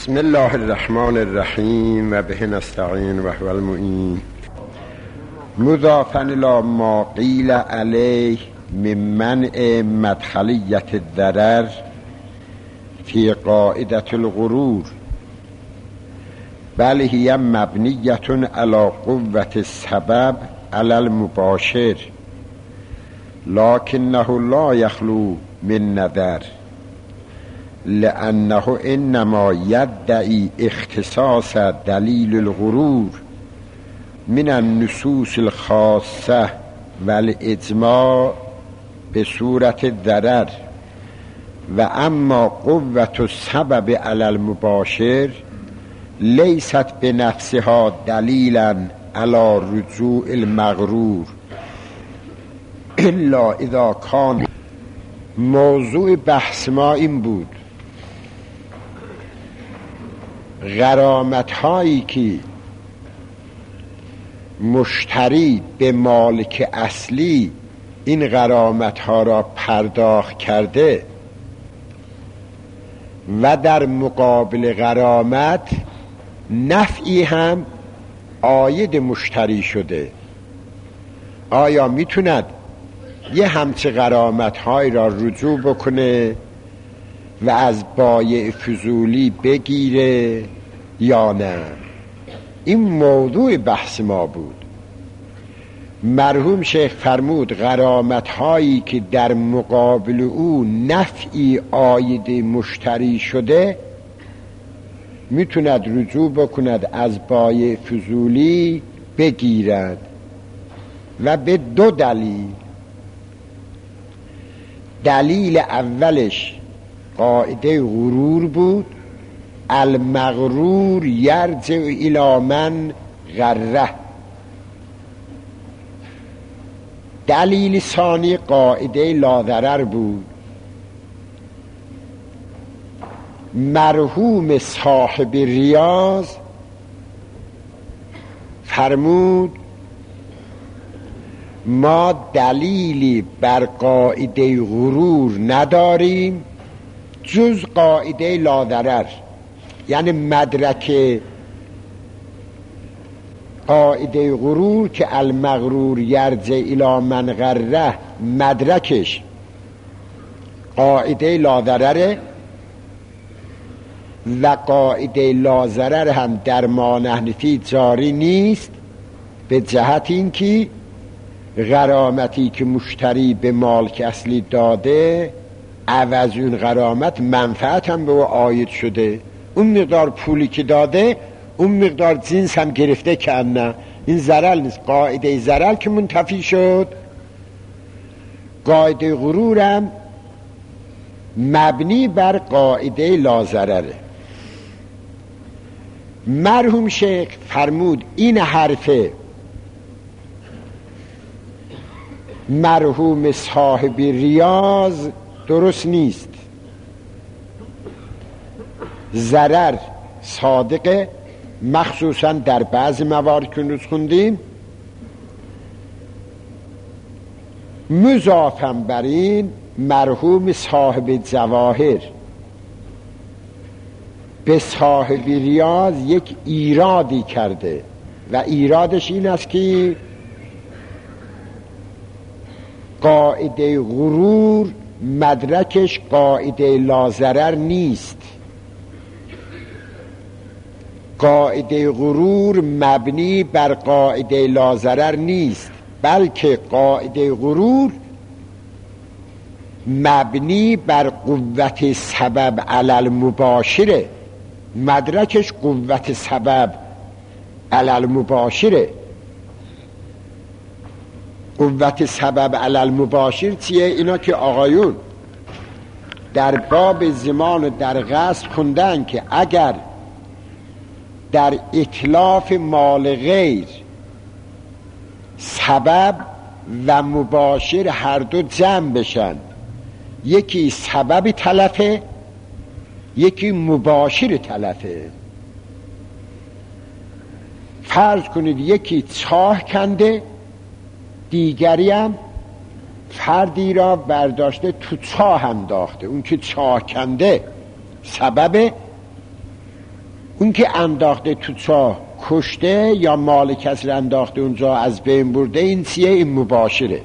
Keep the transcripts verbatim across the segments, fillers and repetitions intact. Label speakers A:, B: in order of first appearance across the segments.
A: بسم الله الرحمن الرحیم و به نستعین و هو المعین. مضافا الی ما قیل علیه من منع مدخلیت الضرر فی قاعدة الغرور، بل هی مبنیة علی قوة السبب علی المباشر، لکنه لا یخلو من نظر، لأنه انما یدعی اختصاص دلیل الغرور من النصوص الخاصة والاجماع به صورت الضرر، و اما قوة السبب علی المباشر لیست بنفسها دلیلا علی رجوع المغرور الا اذا کان. موضوع بحث ما این بود غرامت هایی که مشتری به مالک اصلی این غرامت ها را پرداخت کرده و در مقابل غرامت نفعی هم عاید مشتری شده، آیا میتوند یه همچه غرامت های را رجوع بکنه و از بایع فضولی بگیره یا نه؟ این موضوع بحث ما بود. مرحوم شیخ فرمود غرامت هایی که در مقابل او نفعی عاید مشتری شده میتوند رجوع بکند از بایع فضولی بگیرد، و به دو دلیل. دلیل اولش قاعده غرور بود، المغرور یرجع الی من غره. دلیل ثانی قاعده لاضرر بود. مرحوم صاحب ریاض فرمود ما دلیلی بر قاعده غرور نداریم جز قاعده لاضرر، یعنی مدرک قاعده غرور که المغرور یرجع الی من غره، مدرکش قاعده لاضرره، و قاعده لاضرر هم در ما نحنفی جاری نیست، به جهت اینکه غرامتی که مشتری به مالک اصلی داده عوض اون غرامت منفعت هم به او عاید شده، اون مقدار پولی که داده اون مقدار جنس هم گرفته که نه، این ضرر نیست. قاعده ضرر که منتفی شد، قاعده غرورم مبنی بر قاعده لاضرره. مرحوم شیخ فرمود این حرف مرحوم صاحب ریاض درست نیست. ضرر صادقه، مخصوصا در بعض موارد که روز خوندیم. مضافاً بر این مرحوم صاحب جواهر به صاحب ریاض یک ایرادی کرده، و ایرادش این است که قاعده غرور مدرکش قاعده لاضرر نیست. قاعده غرور مبنی بر قاعده لاضرر نیست، بلکه قاعده غرور مبنی بر قوت سبب علی المباشره، مدرکش قوت سبب علی المباشره. قوت سبب علی المباشر چیه؟ اینا که آقایون در باب زمان و در غصب خوندن که اگر در اتلاف مال غیر سبب و مباشر هر دو جمع بشن، یکی سبب تلفه یکی مباشر تلفه. فرض کنید یکی چاه کنده، دیگری هم فردی را برداشته تو چاه انداخته، اون که چاه کنده سبب اون که انداخته تو چاه کشته یا مال کسی را انداخته اونجا از بین برده، این چیه؟ این مباشره.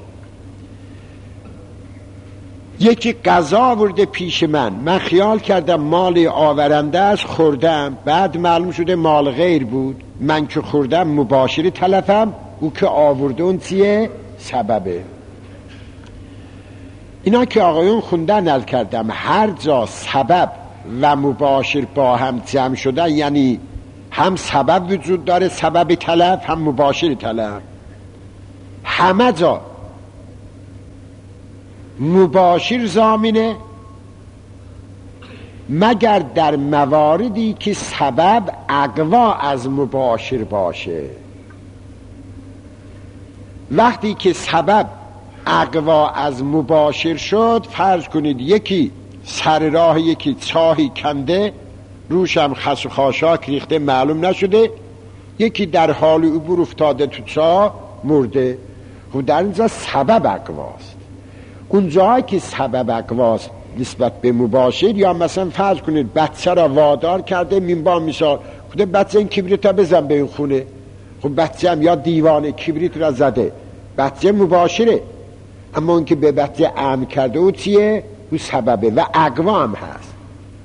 A: یکی غذا آورده پیش من، من خیال کردم مال آورنده است، خوردم، بعد معلوم شده مال غیر بود، من که خوردم مباشر تلفم، او که آورده اون چیه؟ سببه. اینا که آقایون خوندن نل کردم، هر جا سبب و مباشر با هم جمع شدن، یعنی هم سبب وجود داره، سبب تلف، هم مباشر تلف، همه جا مباشر ضامنه، مگر در مواردی که سبب اقوا از مباشر باشه. وقتی که سبب اقوا از مباشر شد، فرض کنید یکی سر راه یکی چاهی کنده، روش هم خس و خاشاک ریخته، معلوم نشده، یکی در حال عبور افتاده تو چاه مرده. خب در اینجا سبب اقواست. اون جایی که سبب اقواست نسبت به مباشر، یا مثلا فرض کنید بچه را وادار کرده، مینبان میشه خود بچه این کبریت را بزن به این خونه، خب بچه هم یا دیوانه کبریت را زده، بچه مباشره، اما اون که به بچه امر کرده او چیه؟ او سببه و اقوا هم هست.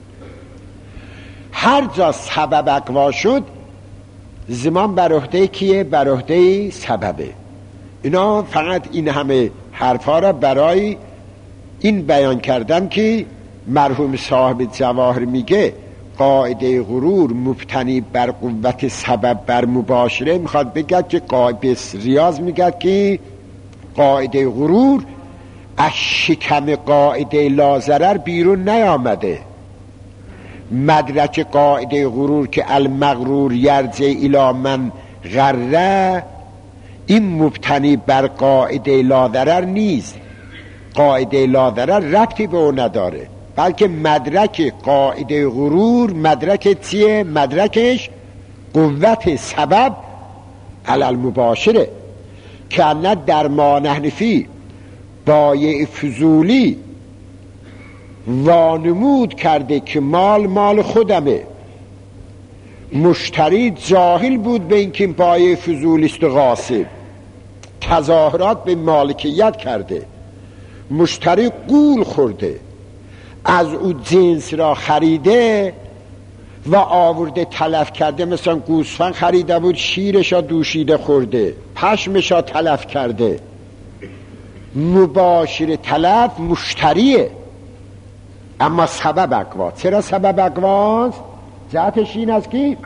A: هر جا سبب اقوا شد، زمان بر عهده کیه؟ بر عهده سببه. اینا فقط این همه حرفا را برای این بیان کردم که مرحوم صاحب جواهر میگه قاعده غرور مبتنی بر قوت سبب بر مباشره، میخواد بگه که قاعده ریاض میگه که قاعده غرور از شکم قاعده لازرر بیرون نیامده. مدرک قاعده غرور که المغرور یرجع الی من غره، این مبتنی بر قاعده لازرر نیست. قاعده لازرر ربطی به اون نداره، بلکه مدرک قاعده غرور مدرک چیه؟ مدرکش قوت سبب علی المباشره، که نه در ما نحنفی بایع فضولی وانمود کرده که مال مال خودمه، مشتری جاهل بود به اینکه بایع فضولیست و غاصب، تظاهرات به مالکیت کرده، مشتری قول خورده، از او جنس را خریده و آورده تلف کرده، مثلا گوسفند خریده بود، شیرش را دوشیده خورده، پشمش را تلف کرده. مباشر تلف مشتریه، اما سبب اقوا. چرا سبب اقواست؟ جهتش این است که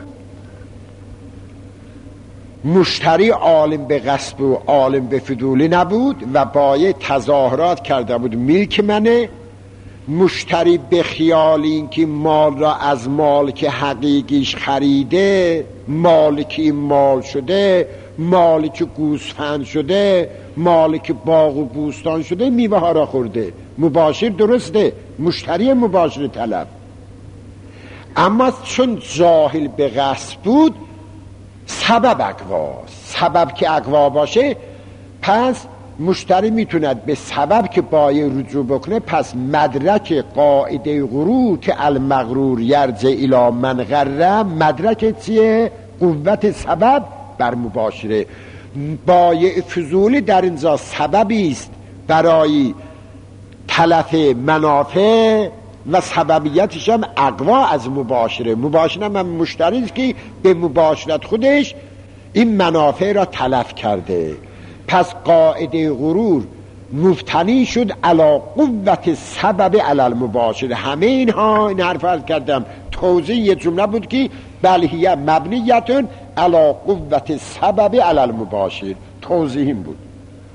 A: مشتری عالم به غصب و عالم به فضولی نبود و بایع تظاهرات کرده بود ملک منه. مشتری به خیال این که مال را از مالک حقیقیش خریده، مالک این مال شده، مالک گوسفند شده، مالک باغ و بوستان شده، میوه ها را خورده. مباشر درسته، مشتری مباشر طلب، اما چون جاهل به غصب بود سبب اقواست. سبب که اقوا باشه، پس مشتری میتوند به سبب که بایع رجوع بکنه. پس مدرک قاعده غرور که المغرور یرجع الی من غره، مدرک چیه؟ قوت سبب بر مباشره. بایع فضولی در اینجا سببی است برای تلف منافع و سببیتش هم اقوا از مباشره. مباشره هم مشتری است که به مباشرت خودش این منافع را تلف کرده. پس قاعده غرور مفتنی شد علی قوت سبب علی المباشر. همه اینها این حرف عرض کردم توضیح یه جمله بود که بل هی مبنیتون علی قوت سبب علی المباشر، توضیح این بود.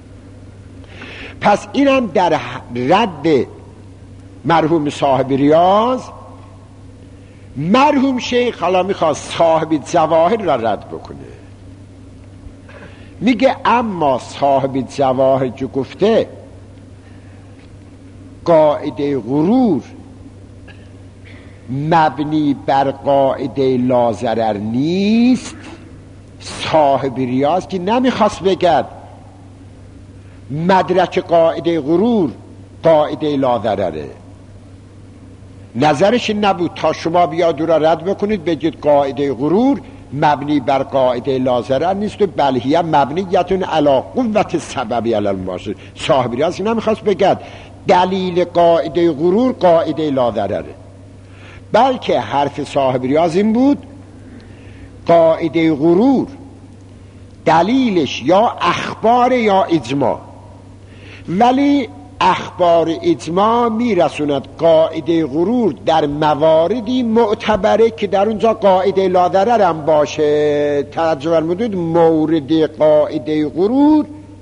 A: پس اینم در رد مرحوم صاحب ریاض. مرحوم شیخ حالا میخواست صاحب جواهر را رد بکنه، میگه اما صاحب جواهر جو گفته قاعده غرور مبنی بر قاعده لازرر نیست. صاحب ریاض که نمیخواست بگد مدرک قاعده غرور قاعده لازرره، نظرش نبود تا شما بیاد او را رد بکنید بگید قاعده غرور مبنی بر قاعده لا ضرر نیست و بلهیه مبنیتون علی قوت سببی علی المباشر. صاحب ریاض نمیخواست بگد دلیل قاعده غرور قاعده لا ضرره، بلکه حرف صاحب ریاض این بود قاعده غرور دلیلش یا اخبار یا اجماع، ولی اخبار اجماع میرسوند قاعده غرور در مواردی معتبره که در اونجا قاعده لا ضرر هم باشه. توجه فرمودید مورد قاعده غرور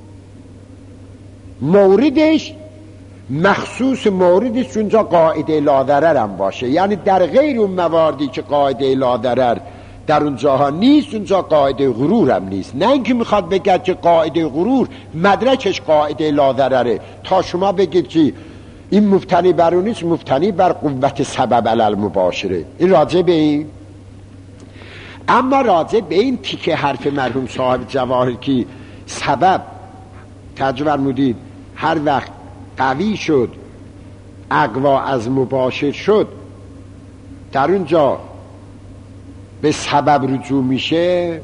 A: موردش مخصوص موردش اونجا قاعده لا ضرر هم باشه، یعنی در غیر اون مواردی که قاعده لا ضرر در اونجاها نیست اونجا قاعده غرور هم نیست. نه اینکه میخواد بگه که قاعده غرور مدرکش قاعده لا ضرره تا شما بگید که این مبتنی بر اون نیست، مبتنی بر قوت سبب علی المباشره. این راجع به این. اما راجع به این تیکه حرف مرحوم صاحب جواهر که سبب توجه فرمودید هر وقت قوی شد اقوا از مباشر شد در اونجا به سبب رجوع میشه.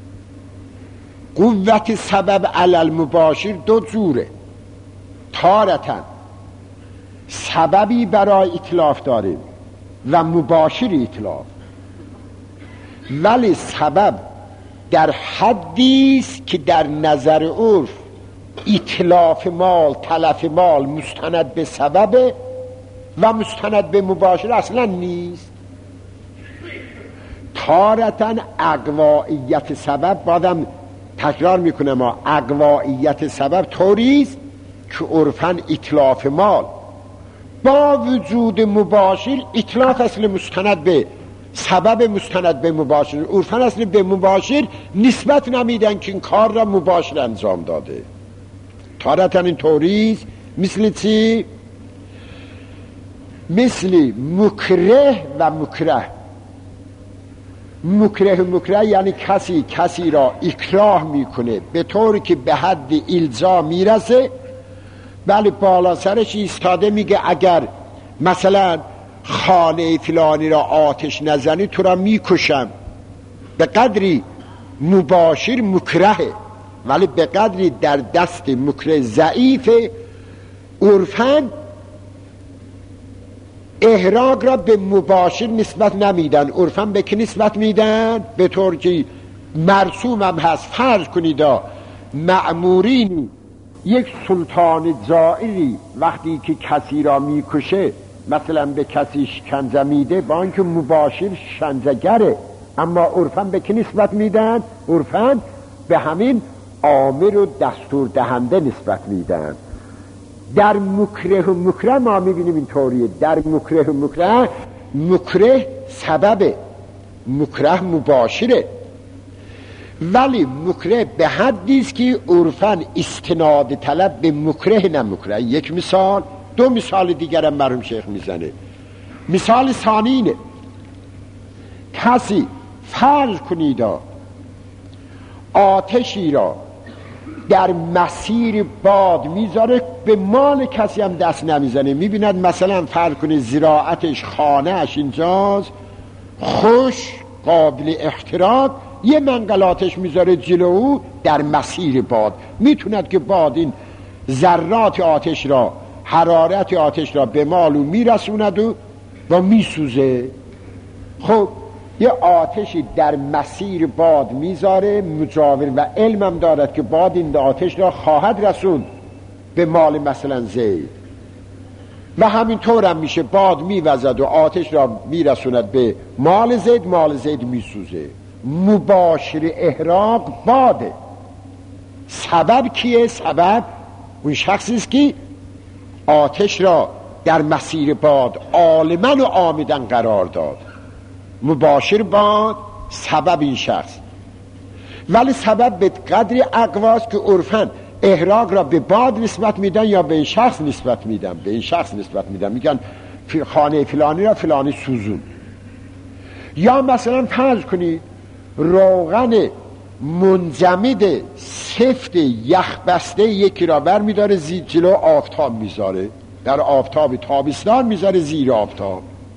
A: قوت سبب علی المباشر دو جوره، تارتاً سببی برای اتلاف داره و مباشر اتلاف، ولی سبب در حدی است که در نظر عرف اتلاف مال تلف مال مستند به سبب و مستند به مباشر اصلا نیست. تارتاً اقوائیت سبب، بادم تکرار میکنم ما اقوائیت سبب طوریست که عرفاً اتلاف مال با وجود مباشر اتلاف اصل مستند به سبب مستند به مباشر، عرفاً اصل به مباشر نسبت نمیدن که این کار را مباشر انجام داده. تارتاً این طوریست. مثل چی؟ مثل مکره و مکره. مکره مکره یعنی کسی کسی را اکراه میکنه به طوری که به حد الزام میرسه، ولی بالا سرش ایستاده میگه اگر مثلا خانه فلانی را آتش نزنی تو را میکشم. به قدری مباشر مکرهه، ولی به قدری در دست مکره ضعیف. عرفاً احراق را به مباشر نسبت نمیدن، عرفاً به که نسبت میدن؟ به طور که مرسوم هم هست. فرض کنید مأمورینی یک سلطان جائری وقتی که کسی را میکشه مثلا به کسی شکنجه میده با اینکه مباشر شکنجه‌گره، اما عرفاً به که نسبت میدن؟ عرفاً به همین آمر و دستور دهنده نسبت میدن. در مکره و مکره ما میبینیم اینطوریه. در مکره و مکره مکره سببه، مکره مباشره، ولی مکره به حدیست که عرفاً استناد طلب به مکره نه مکره. یک مثال، دو مثال دیگرم مرحوم شیخ میزنه. مثال ثانی اینه، کسی فرض کنید آتشی را در مسیر باد میذاره، به مال کسی هم دست نمیزنه. میبیند مثلا فرض کنید زراعتش خانه اش اینجاست خوش قابل احتراق، یه منقل آتش میذاره جلو در مسیر باد، میتوند که باد این ذرات آتش را حرارت آتش را به مالو میرسوند و, و میسوزه. خب یه آتشی در مسیر باد میذاره مجاور و علمم دارد که باد این آتش را خواهد رسوند به مال مثلا زید، و همینطور هم میشه باد میوزد و آتش را میرسوند به مال زید، مال زید میسوزه. مباشر احراق باده. سبب کیه؟ سبب اون شخصی است که آتش را در مسیر باد عالماً و عامداً قرار داد. مباشر باد سبب این شخص، ولی سبب به قدر اقواست که عرفاً احراق را به باد نسبت میدن یا به این شخص نسبت میدن. به این شخص نسبت میدن، میگن خانه فلانی را فلانی سوزون. یا مثلا فرض کنید روغن منجمد سفت یخبسته یکی را بر میداره زیر جلو آفتاب میذاره، در آفتاب تابستان میذاره زیر آفتاب،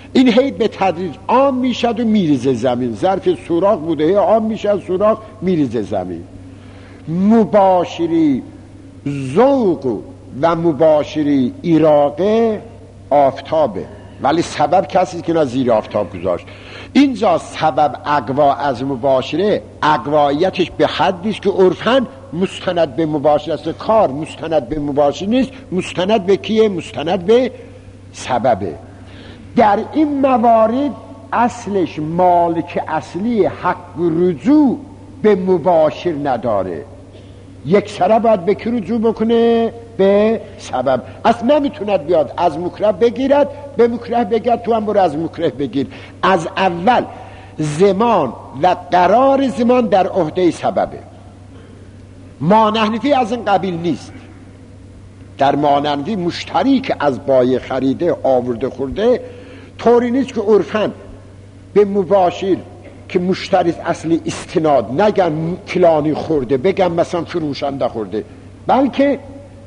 A: این هی به تدریج عام میشد و میریزه زمین، ظرف سوراخ بوده هی عام میشد سوراخ میریزه زمین. مباشری ذوق و مباشری ایراقه آفتابه، ولی سبب کسی که نه زیر آفتاب گذاشت. اینجا سبب اقوا از مباشره، اقوایتش به حدی است که عرفاً مستند به مباشر است. کار مستند به مباشر نیست، مستند به کیه؟ مستند به سببه. در این موارد اصلش مالک اصلی حق رجوع به مباشر نداره، یک سره باید به کی رجوع بکنه؟ به سبب. اصلا نمیتوند بیاد از مکره بگیرد به مکره بگرد، تو هم برو از مکره بگیر. از اول زمان و قرار زمان در عهده سببه. مانحنفی از این قبیل نیست. در مانحنفی مشتری که از بایع خریده آورده خورده طوری نیست که عرفاً به مباشر که مشتری اصلی استناد نگن کلانی خورده، بگن مثلا فروشنده خورده، بلکه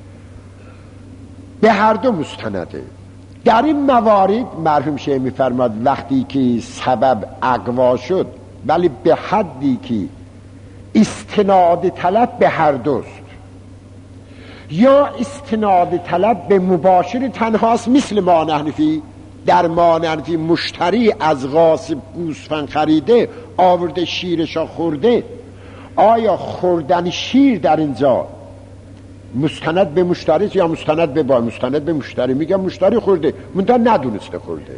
A: به هر دو مستنده. در این موارد مرحوم شیخ می‌فرماد وقتی که سبب اقوا شد ولی به حدی که استناد طلب به هر دوست، یا استناد طلب به مباشر تنهاست مثل مانحنفی. در مانحنفی مشتری از غاصب گوسفند خریده آورده شیرشا خورده، آیا خوردن شیر در اینجا مستند به مشتری یا مستند به بایع؟ مستند به مشتری. میگم مشتری خورده منتها ندونسته خورده.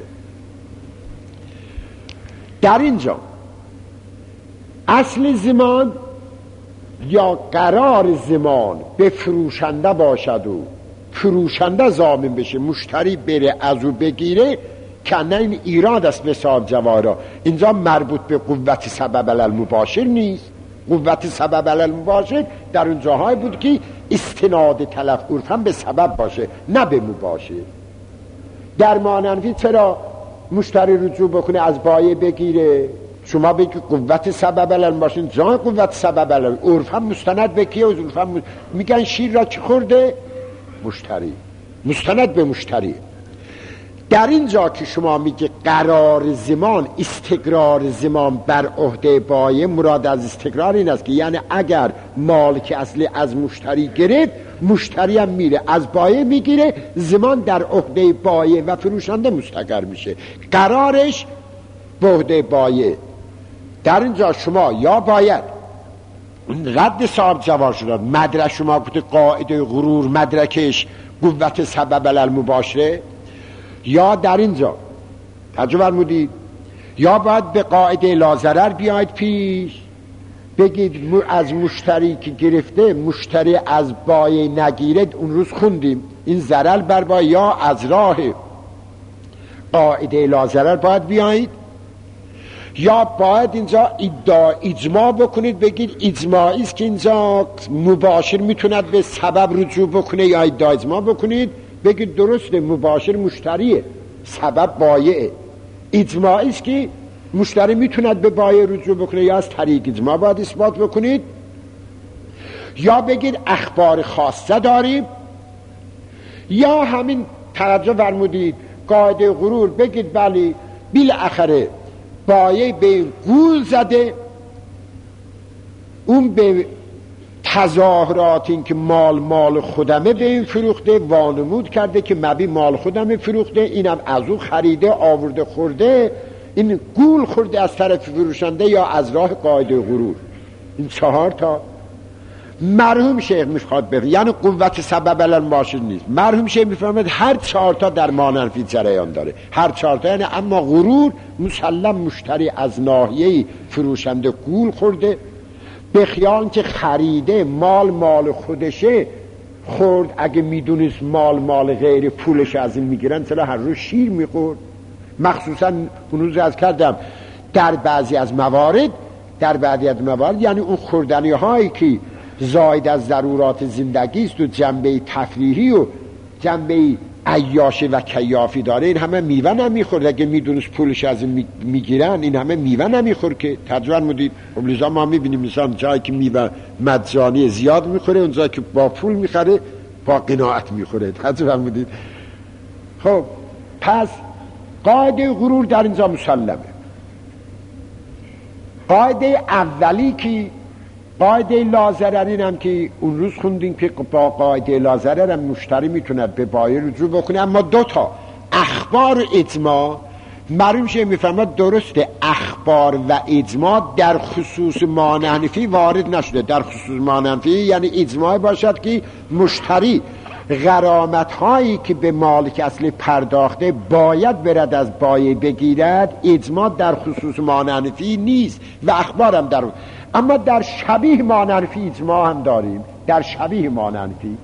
A: در اینجا اصل زمان یا قرار زمان به فروشنده باشد و فروشنده ضامن بشه، مشتری بره از او بگیره، که نه این ایراد است به صاحب جوارا. اینجا مربوط به قوت سبب المباشر نیست. قوت سبب المباشر در اون جاهای بود که استناد طلب عرفاً به سبب باشه نه به مباشر. در مانحنفی چرا مشتری رجوع بکنه از بایع بگیره؟ شما بگی قوت سبب المباشر، جای قوت سبب المباشر عرفاً مستند به کیه؟ عرفاً مست... میگن شیر را چی خورده؟ مشتری. مستند به مشتری. در اینجا که شما میگه قرار زمان، استقرار زمان بر عهده بایع، مراد از استقرار این است که یعنی اگر مالک اصلی از مشتری گرفت، مشتری هم میره از بایع میگیره، زمان در عهده بایع و فروشنده مستقر میشه، قرارش به عهده بایع. در اینجا شما یا باید رد صاحب جوار شداد، مدرک شما گفته قاعده غرور مدرکش قوت سبب المباشره، یا در اینجا تجربه فرمودید یا باید به قاعده لازرر بیاید پیش، بگید از مشتری که گرفته مشتری از بایع نگیرد. اون روز خوندیم این ضرر بر بایع، یا از راه قاعده لازرر باید بیایید، یا باید اینجا ادعا اجماع بکنید، بگید اجماعی است که اینجا مباشر میتوند به سبب رجوع بکنه، یا ادعا اجماع بکنید بگید درسته مباشر مشتریه سبب بایعه. اجماعی است که مشتری میتوند به بایع رجوع بکنه، یا از طریق اجماع باید اثبات بکنید، یا بگید اخبار خاصه داریم، یا همین توجه فرمودید قاعده غرور، بگید بله بالاخره بایع به گول زده، اون به تظاهرات این که مال مال خودمه به این فروخته وانمود کرده که مبی مال خودمه فروخته، اینم از او خریده آورده خورده، این گول خورده از طرف فروشنده یا از راه قاعده غرور. این چهار تا مرحوم شیخ میخواد بگه، یعنی قوت سبب المباشر نیست. مرحوم شیخ میفهمد هر چهار تا در مانحنفی جریان داره، هر چهار تا، یعنی اما غرور مسلم مشتری از ناحیه فروشنده گول خورده به خیال که خریده مال مال خودشه خورد، اگه میدونست مال مال غیر پولش از این میگیرن چرا هر روز شیر میخورد؟ مخصوصا اون روز از کردم در بعضی از موارد در بعضی از موارد یعنی اون خوردنی هایی که زاید از ضرورات زندگی است و جنبه تفریحی و جنبه عیاشی و کیافی داره، این همه میوه نمیخورد. اگه میدونست پولش از این میگیرن این همه میوه نمیخورد که تجربه مدید. خب ما میبینیم مثلا جایی که میوه مجانی زیاد میخوره، اون جایی که با پول میخره با قناعت میخوره. تجربه مدید. خب پس قاعده غرور در اینجا مسلمه. قاعده اولی که قاعده لازررین هم که اون روز خوندیم که با قاعده لازرر هم مشتری میتوند به بایع رجوع بکنه، اما دوتا اخبار و اجماع معلوم شه میفهمد درسته اخبار و اجماع در خصوص مانع حنفی وارد نشده. در خصوص مانع حنفی یعنی اجماع باشد که مشتری غرامت هایی که به مالک اصلی پرداخته باید برد از بایع بگیرد، اجماع در خصوص مانع حنفی نیست و اخبار هم در. اما در شبیه مانع حنفی اجماع هم داریم. در شبیه مانع حنفی،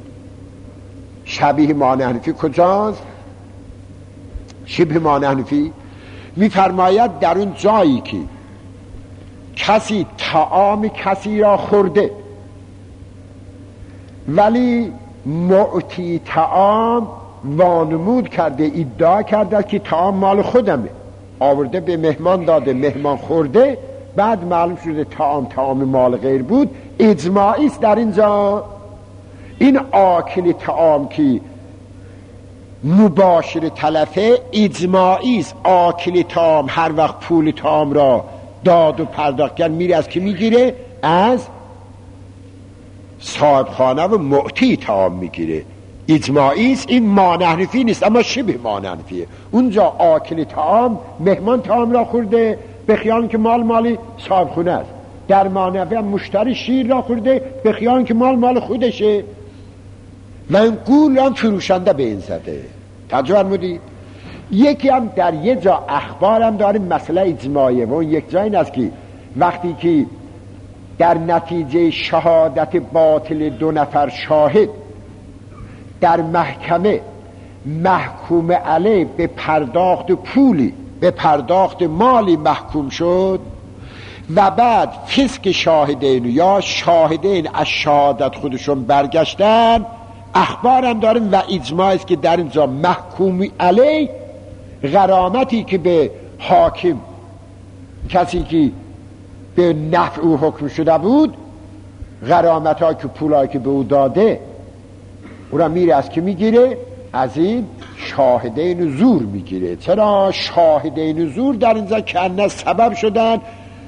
A: شبیه مانع حنفی کجاست؟ شبه مانع حنفی میفرماید در اون جایی که کسی طعام کسی را خورده ولی معطی طعام وانمود کرده، ادعا کرده که طعام مال خودمه، آورده به مهمان داده، مهمان خورده، بعد معلوم شده طعام طعام مال غیر بود، اجماعی است در اینجا. این آکل طعام که مباشر تلفه اجماعی است. آکل طعام هر وقت پول طعام را داد و پرداخت کرد میره از کی میگیره؟ از صاحب خانه و معطی طعام میگیره. اجماعی است. این مانع حنفی نیست اما شبه مانع حنفیه. اونجا آکل طعام مهمان طعام را خورده به خیال که مال مالی صاحب خونه است. در مانع حنفی مشتری شیر را خورده به خیال که مال مال خودشه و این قول هم فروشنده به این زده. توجه فرمودید؟ یکی هم در یه جا اخبار هم داریم مسئله اجماعیه و اون یک جا این است که وقتی که در نتیجه شهادت باطل دو نفر شاهد در محکمه محکوم علیه به پرداخت پولی به پرداخت مالی محکوم شد و بعد فسق شاهدین یا شاهدین از شهادت خودشون برگشتن، اخبارم داریم و اجماع است که در اینجا محکومی علیه غرامتی که به حاکم کسی که به نفع او حکم شده بود، غرامت ها که پولایی که به او داده او را میره از که میگیره؟ از این شاهدین زور میگیره. چرا شاهدین زور در اینجا کنه سبب شدن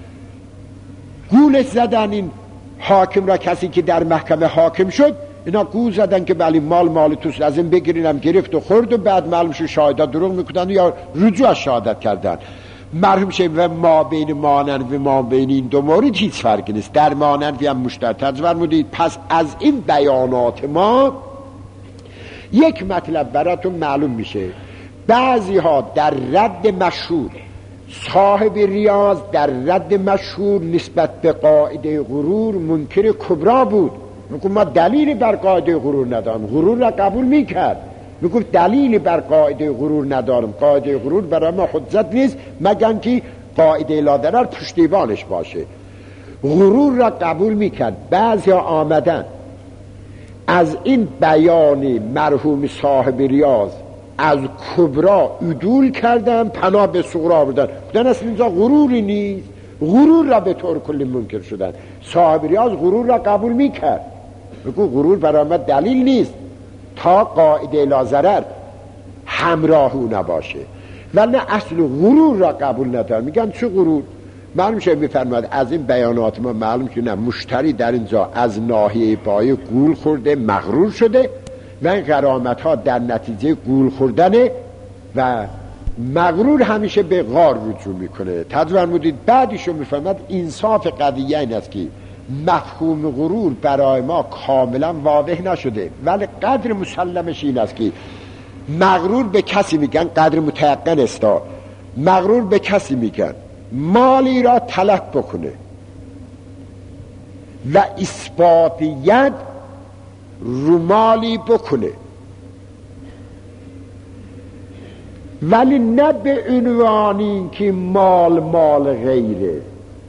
A: گولش زدن این حاکم را، کسی که در محکمه حاکم شد اینا گول زدن که بلی مال مال توست از این بگیرینم، گرفت و خورد و بعد معلوم شد شاهدات دروغ میکنن یا رجوع از شهادت کردن. مرحوم شه و ما بین مانن و ما بین این دو مورد هیچ فرقی نیست. در مانن و هم مشترک فرمودید. پس از این بیانات ما یک مطلب براتون معلوم میشه. بعضی ها در رد مشهور صاحب ریاض در رد مشهور نسبت به قاعده غرور منکر کبرا بود. میگفت ما دلیلی بر قاعده غرور ندارم، غرور را قبول میکرد. میگفت دلیلی بر قاعده غرور ندارم، قاعده غرور برای ما حجت نیست مگر که قاعده لا ضرر پشتیبانش باشه. غرور را قبول میکرد. بعضی ها آمدن از این بیان مرحوم صاحب ریاض از کبرا عدول کردن، پناه به صغرا بردن، بودن اصلا اینجا غروری نیست، غرور را به طور کلی منکر شدن. صاحب ریاض غرور را قبول میکرد، بگو غرور برای ما دلیل نیست تا قاعده لا ضرر همراه او نباشه، ولی اصل غرور را قبول ندارن. میگن چه غرور؟ معلوم شه میفرماد از این بیانات ما معلوم که نه، مشتری در اینجا از ناحیه بایع گول خورده، مغرور شده و این غرامت ها در نتیجه گول خوردنه و مغرور همیشه به غار رجوع میکنه. تدوین بودید. بعدیشو میفرماد انصاف قضیه این است که مفهوم غرور برای ما کاملا واضح نشده، ولی قدر مسلمش این است که مغرور به کسی میگن، قدر متیقن است، مغرور به کسی میگن مالی را تلف بکنه و اثبات ید رو مالی بکنه، ولی نه به عنوانی که مال مال غیره،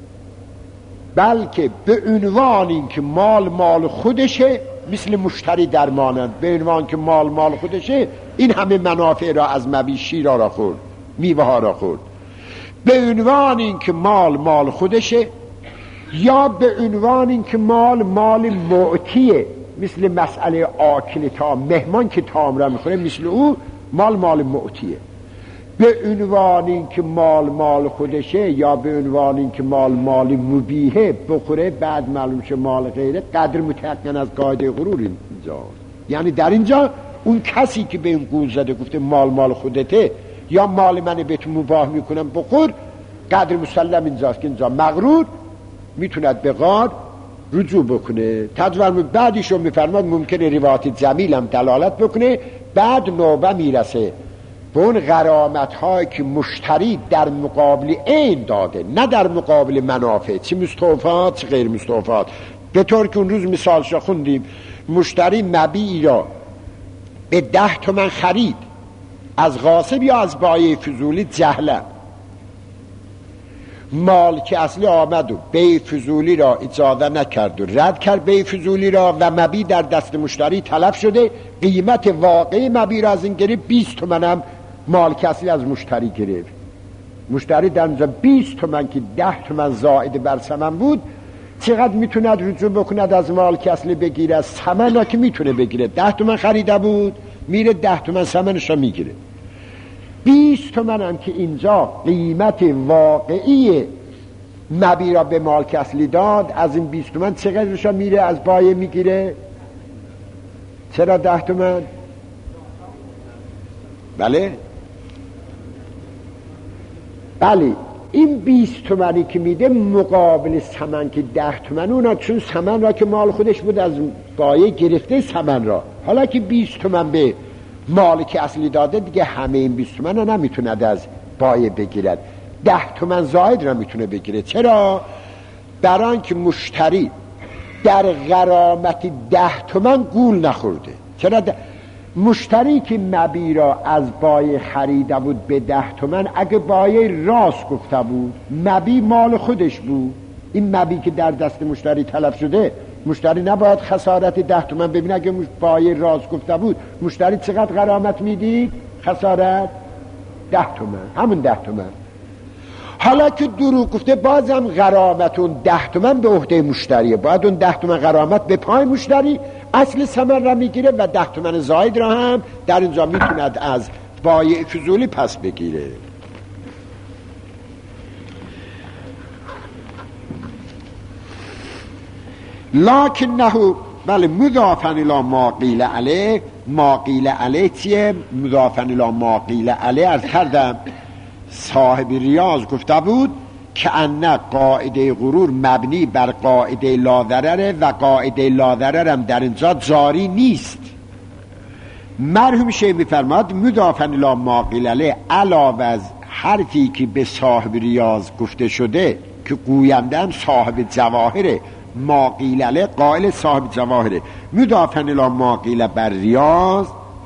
A: بلکه به عنوانی که مال مال خودشه، مثل مشتری در مانند به عنوان که مال مال خودشه، این همه منافع را از مبی شیرا را خورد، میوه ها را خورد، به عنوان این که مال مال خودشه یا به عنوان این که مال مال معطیه، مثل مسئله آکل تام، مهمان که تام را میخوره مثل او مال مال معطیه، به عنوان این که مال مال خودشه یا به عنوان این که مال مال مبیحه بخوره، بعد معلوم شه مال غیره، قدر متحقن از قاعده غرور اینجا. یعنی در اینجا اون کسی که به این قول زده گفته مال مال خودته یا مال منه به تو مباح میکنم بخور، قدر مسلم اینجاست که اینجا مغرور میتوند به غار رجوع بکنه. تدورم بعدیشو میفرماد ممکنه روایت جمیل هم دلالت بکنه. بعد نوبه میرسه به اون غرامت هایی که مشتری در مقابل عین داده، نه در مقابل منافع، چه مستوفات چه غیر مستوفات. به طور که اون روز مثالشو خوندیم، مشتری مبیعی را به ده تومن خرید از غاصب یا از بایع فضولی جهلا، مال که اصلی آمد و بیع فضولی را اجازه نکرد و رد کرد بیع فضولی را و مبیع در دست مشتری تلف شده، قیمت واقعی مبیع را از این گرفت بیست تومن هم مال که اصلی از مشتری گرفت. مشتری در اونجا بیست تومن که ده تومن زائد بر ثمن بود، چقدر میتوند رجوع بکند از مال که اصلی بگیره؟ از ثمن را که میتونه بگیره، ده تومن خریده بود میره ده تومن ثمنش را میگیره. بیست تومن هم که اینجا قیمت واقعی مبیع را به مال که اصلی داد، از این بیست تومن چقدرش را میره از بایع میگیره؟ چرا ده تومن؟ بله بله این بیست تومنی که میده مقابل ثمن که ده تومن، اونا چون ثمن را که مال خودش بود از بایع گرفته ثمن را، حالا که بیست تومن به مال که اصلی داده دیگه همه این بیست تومن را نمیتوند از بایع بگیرد، ده تومن زاید را میتونه بگیره. چرا؟ بران که مشتری در غرامت ده تومن گول نخورده. چرا؟ ده... مشتری که مبیع را از بایع خریده بود به ده تومن، اگه بایع راست گفته بود مبیع مال خودش بود، این مبیع که در دست مشتری تلف شده، مشتری نباید خسارت ده تومن ببینه. اگه بایع راست گفته بود مشتری چقدر غرامت میدید؟ خسارت ده تومن، همون ده تومن. حالا که دروغ گفته بازم غرامت اون ده تومن به عهده مشتریه، باید اون ده تومن غرامت به پای مشتری اصل ثمن را میگیره و ده تومن زاید را هم در اینجا میتوند از بایع فضولی پس بگیره. لکنه بله مضافن الی ما قیل علیه. ما قیل علیه چیه؟ مضافن الی ما قیل علیه از کردم صاحب ریاض گفته بود که ان قاعده غرور مبنی بر قاعده لا-ضرر و قاعده لا-ضرر هم در اینجا جاری نیست. مرحوم شیخ میفرماد مضافن الی ما قیل علیه علاوه از حرفی که به صاحب ریاض گفته شده که گوینده هم صاحب جواهره، ما قیل علیه قائل صاحب جواهره، مضافن الی ما قیل بر ریاض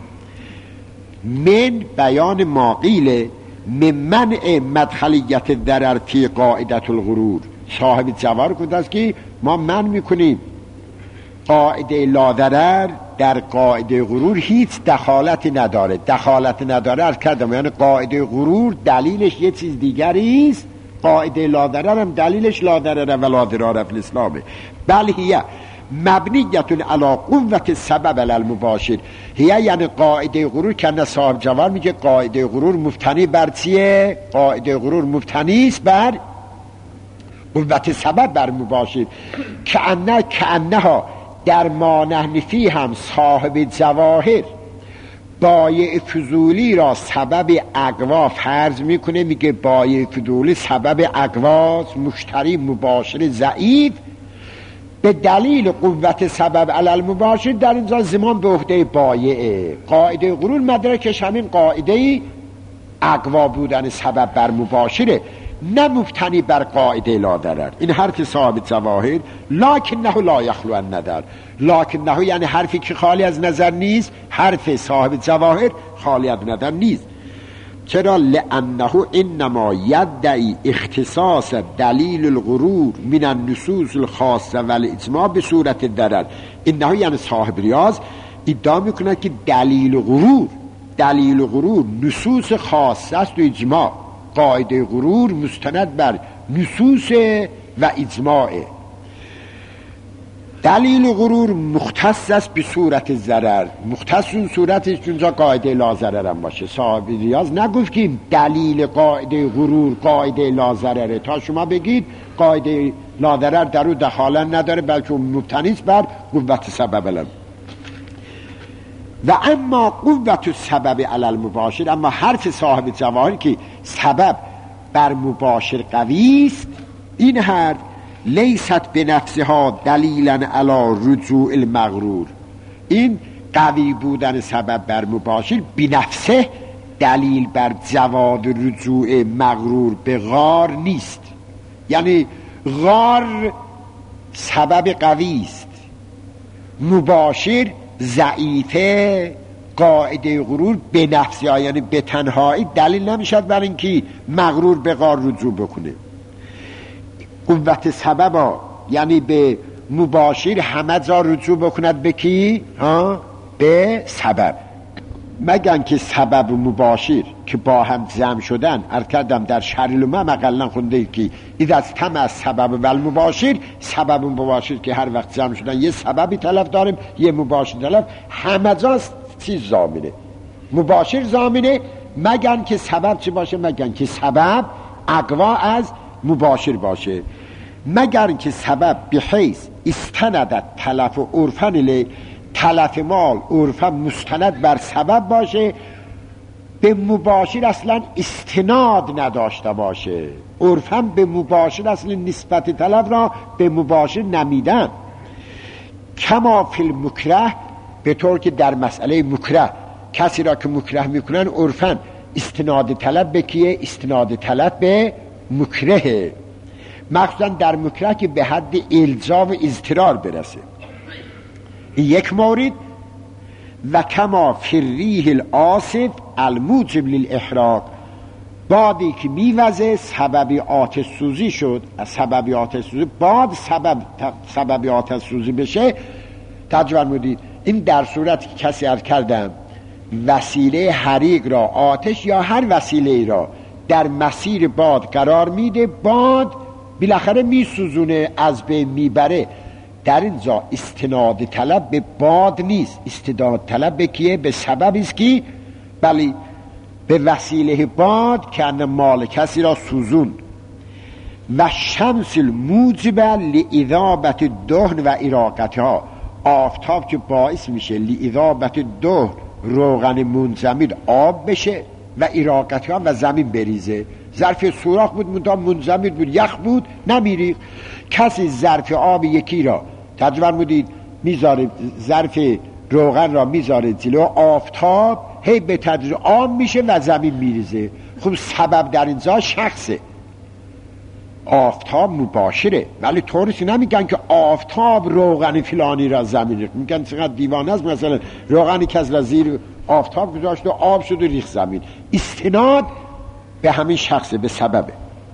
A: من بیان ما قیل من منع مدخلیت ضرر فی قاعدت الغرور. صاحب جواهر گفته است که ما من میکنیم قاعده لا-ضرر در قاعده غرور هیچ دخالتی نداره. دخالت نداره عرض کردم یعنی قاعده غرور دلیلش یه چیز دیگری است، قاعده لا-ضرر هم دلیلش لا-ضرر و لا ضرار فی الاسلام، بل هی مبنیتون علی قوت سبب علی المباشر. هی یعنی قاعده غرور که صاحب جوار میگه قاعده غرور مبتنی بر چیه؟ قاعده غرور مبتنی است بر قوت سبب بر مباشر. که انه که انه ها در ما نحن فی هم صاحب جواهر بایع فضولی را سبب اقوا فرض میکنه، میگه بایع فضولی سبب اقواست، مشتری مباشر ضعیف به دلیل قوت سبب علی المباشر در اینجا زمان به عهده بایعه. قاعده غرور مدرکش همین قاعده اقوا بودن سبب بر مباشره، نه مبتنی بر قاعده لا-ضرر. این حرف صاحب جواهر لکنه لا یخلو عن نظر. لکنه یعنی حرفی که خالی از نظر نیست، حرف صاحب جواهر خالی از نظر نیست. چرا؟ لانه انما یدعی اختصاص دلیل الغرور من النصوص الخاصه والاجماع به صورت ضرر. انه یعنی صاحب ریاض ادعا میکنه که دلیل غرور دلیل غرور نصوص خاصه است و اجماع. قاعده غرور مستند بر نصوص و اجماع. دلیل غرور مختص است به صورت ضرر، مختص اون صورتش که اونجا قاعده لا هم باشه. صاحب ریاض نگفت که دلیل قاعده غرور قاعده لا ضرره، تا شما بگید قاعده لا ضرر در او دخالت نداره بلکه مبتنی است بر قوت سبب علم. و اما قوت سبب علی المباشر، اما حرف صاحب جواهر که سبب بر مباشر قوی است، این حرف لیست به نفسها دلیلا علی رجوع المغرور، این قوی بودن سبب بر مباشر بی نفسه دلیل بر جواد رجوع مغرور به غار نیست. یعنی غار سبب قوی است، مباشر ضعیفه، قاعده غرور به نفسی ها یعنی به تنهایی دلیل نمیشد بر اینکه مغرور به غار رجوع بکنه. قوت سبب ها یعنی به مباشر همه جا رجوع بکند به کی؟ ها؟ به سبب، مگن که سبب و مباشر که با هم جمع شدن. عرض کردم در شرح الامم اقلا خونده که اذا اجتمع از سبب و المباشر، سبب و مباشر که هر وقت جمع شدن یه سببی طلب داریم یه مباشر طلب، همه جا چیز زامنه، مباشر زامنه، مگن که سبب چی باشه؟ مگن که سبب اقوا از مباشر باشه، مگر که سبب بحیث استندت تلف و عرفن لی، تلف مال عرفن مستند بر سبب باشه، به مباشر اصلا استناد نداشته باشه. عرفن به مباشر اصلا نسبت تلف را به مباشر نمیدن. کما فی المکره، به طور که در مسئله مکره کسی را که مکره میکنن عرفن استناد طلب به کیه؟ استناد طلب به مکره، مخصوصا در مکره که به حد الزام و اضطرار برسه. یک مورد. و کما فی الریح العاصف الموجب للاحراق، بادی که میوزه سببی آتش سوزی شد، سببی آتش سوزی، باد سبب سببی آتش سوزی بشه، تجربه مودید این در صورتی که کسی عرض کردم وسیله حریق را، آتش یا هر وسیله را در مسیر باد قرار میده، باد بالاخره میسوزونه، از بین میبره. در اینجا استناد طلب به باد نیست، استناد طلب به کیه؟ به سبب است که بلی به وسیله باد که ان مال کسی را سوزون. و شمس الموجب لاذابت دهن و اراقتها، آفتاب که باعث میشه لاذابت دهن روغن منجمد آب بشه و اراقتها و زمین بریزه. ظرف سوراخ بود منتها منجمد بود، یخ بود نمیریخ. کسی ظرف آب یکی را تجربه بودید میذاره، ظرف روغن را میذاره جلو آفتاب، هی به تدریج آب میشه و زمین میریزه. خب سبب در اینجا شخصه، آفتاب مباشره، ولی طوریسی نمیگن که آفتاب روغن فلانی را زمین ریخت. میگن چقدر دیوانه است، مثلا روغنی که از را زیر آفتاب گذاشت و آب شد و ریخت زمین. استناد به همین شخصه، به سببه.